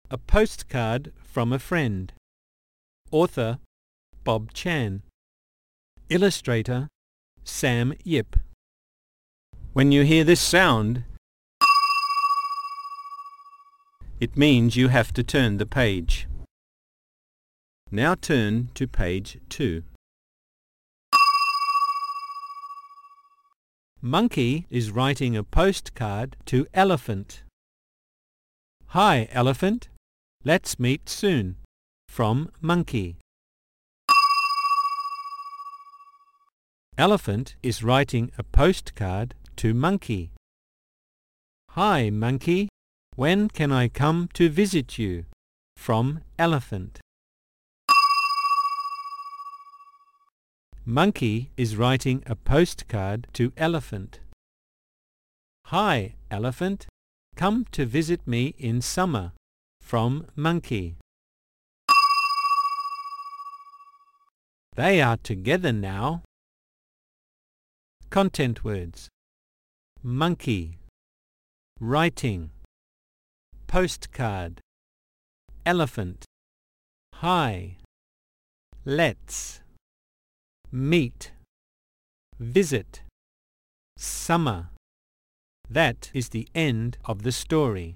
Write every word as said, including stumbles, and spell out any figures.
A postcard from a friend. Author Bob Chan. Illustrator Sam Yip. When you hear this sound, it means you have to turn the page. Now turn to page two. Monkey is writing a postcard to Elephant. Hi, Elephant. Let's meet soon. From Monkey. Elephant is writing a postcard to Monkey. Hi, Monkey. When can I come to visit you? From Elephant. Monkey is writing a postcard to Elephant. Hi, Elephant. Come to visit me in summer. From Monkey. They are together now. Content words. Monkey. Writing. Postcard. Elephant. Hi. Let's. Meet. Visit. Summer. That is the end of the story.